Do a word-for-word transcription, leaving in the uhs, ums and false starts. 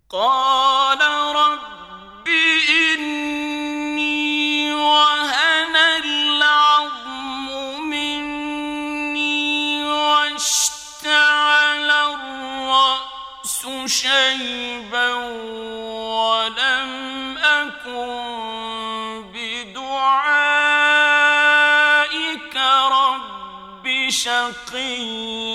قال رب إني وهن العظم مني واشتعل الرأس شيبا ولم أكن بدعائك رب شقيا.